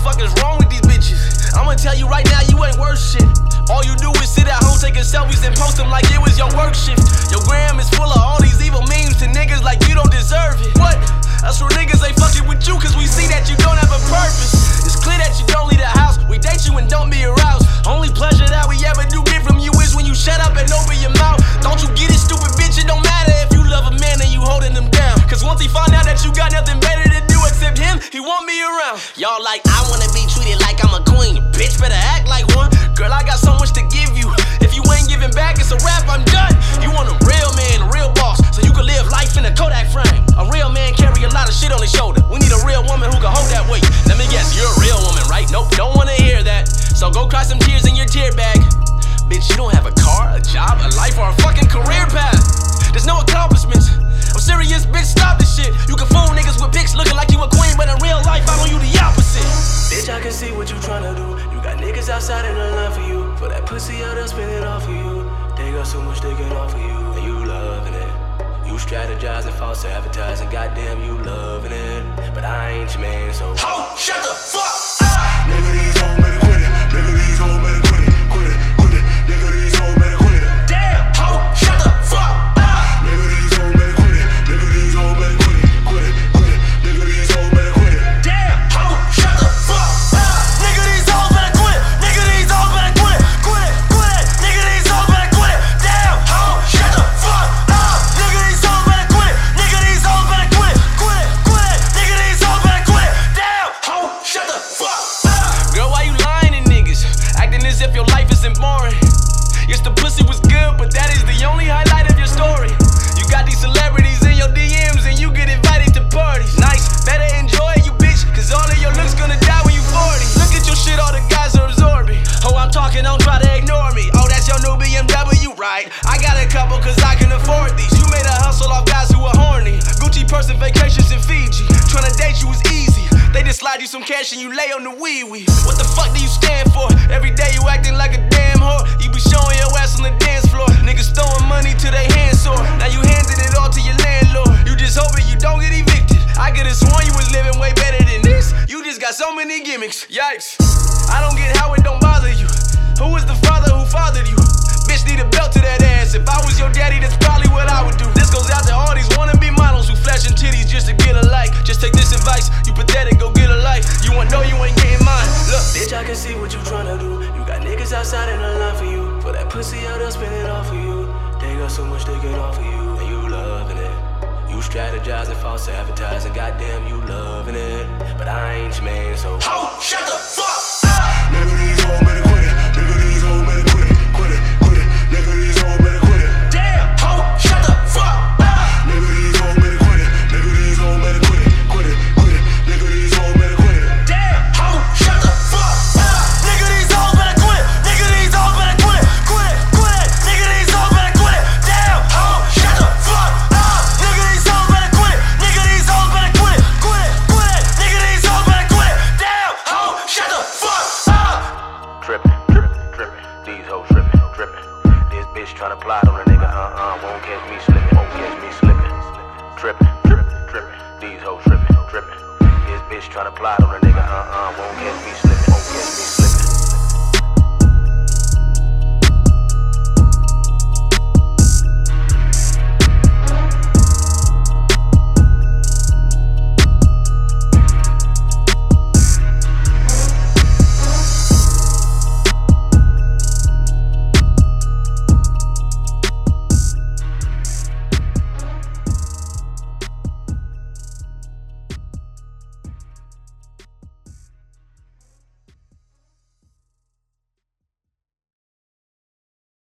fuck is wrong with these bitches? I'ma tell you right now, you ain't worth shit. All you do is sit at home taking selfies and post them like it was your work shift. Your gram is full of all these evil memes to niggas like you don't deserve it. What? That's where niggas ain't fucking with you, cause we see that you don't have a purpose. It's clear that you don't leave the house. We date you and don't be aroused. Only pleasure that we ever do get from you is when you shut up and open your mouth. Don't you get it, stupid bitch? It don't matter if you love a man and you holding him down. Cause once he find out that you got nothing better to do except him, he won't be around. Y'all like, I wanna be treated like I'm a queen. Bitch, better act like one. Girl, I got so much to give you. If you ain't giving back, it's a wrap, I'm done. You want a real man, a real boss, so you can live life in a Kodak frame. A real man carry a lot of shit on his shoulder. We need a real woman who can hold that weight. Let me guess, you're a real woman, right? Nope, don't wanna hear that. So go cry some tears in your tear bag. Bitch, you don't have a car, a job, a life, or a fucking career path. There's no accomplishments. I'm serious, bitch, stop this shit. You can fool niggas with pics looking like you a queen, but in real life, I know you the opposite. Bitch, I can see what you tryna do. You got niggas outside in the line for you. For that pussy, I'll spend it all for you. They got so much they can offer you, and you loving it. You strategizing, false advertising, goddamn, you loving it. But I ain't your man, so shut the fuck up! Nigga, these hoes better quit it. Nigga, these hoes better quit it. Quit it, quit it. Nigga, these hoes better quit it. Damn, shut the fuck up! Nigga, these hoes better quit it. Nigga, these hoes better quit it. Quit it, quit it. Nigga, these hoes better quit it. Damn, shut the fuck up! Nigga, these hoes better quit it. Nigga, these hoes better quit it. Quit it, quit it. Nigga, these hoes better quit it. Damn, shut the fuck up! Nigga, these hoes better quit it. Nigga, these hoes better quit it. Quit it, quit it. Nigga, these hoes better quit it. Damn, shut the fuck up! Girl, why you lying to niggas? Acting as if your life isn't boring. Yes, the pussy was good, but that is the only highlight of your story. You got these celebrities in your DMs and you get invited to parties. Nice, better enjoy it, you bitch, cause all of your looks gonna die when you 40. Look at your shit, all the guys are absorbing. Oh, I'm talking, don't try to ignore me. Oh, that's your new BMW, right? I got a couple cause I can afford these. You made a hustle off guys who are horny. Gucci purse and vacations in Fiji. Tryna date you is easy. They just slide you some cash and you lay on the wee-wee. What the fuck do you stand for? Every day you acting like a damn whore. You be showing your ass on the dance floor. Niggas throwing money to their hands sore. Now you handed it all to your landlord. You just hoping you don't get evicted. I could've sworn you was living way better than this. You just got so many gimmicks. Yikes. I don't get how it don't bother you. Who was the father who fathered you? Bitch need a belt to that ass. If I was your daddy, that's probably what I would do. This goes out to all these wannabe models who flashing titties just to get a like. Just take this advice, you pathetic, go get a life. You wanna know you ain't getting mine. Look, bitch, I can see what you tryna do. You got niggas outside in the line for you. For that pussy, I'll spend it all for you. They got so much they can offer you, and you loving it. You strategizing, false advertising, goddamn, you loving it. But I ain't your man, so shut the fuck up! Nigga, these hoes better quit it. Nigga, these hoes better quit it. Quit it, quit it. Nigga, these hoes better quit it. Damn, shut the fuck up! Nigga, these hoes better quit it. Nigga, these hoes better quit it. Quit it, quit it. Nigga, these hoes better quit it. Damn, shut the fuck up! Nigga, these hoes better quit it. Nigga, these hoes better quit it. Quit it, quit it. Nigga, these hoes better quit it. Damn, shut the fuck up! Nigga, these hoes better quit it. Nigga, these hoes better quit it. Quit it, quit it. Nigga, these hoes better quit it. Damn, shut the fuck up! Trippin', trippin', trippin'. These hoes trippin', trippin'. This bitch tryna plot on a nigga, won't catch me slippin', won't catch me slippin'. Trippin', trippin', trippin'. These hoes trippin', trippin'. This bitch tryna plot on a nigga, won't catch me slippin', won't catch me slippin'.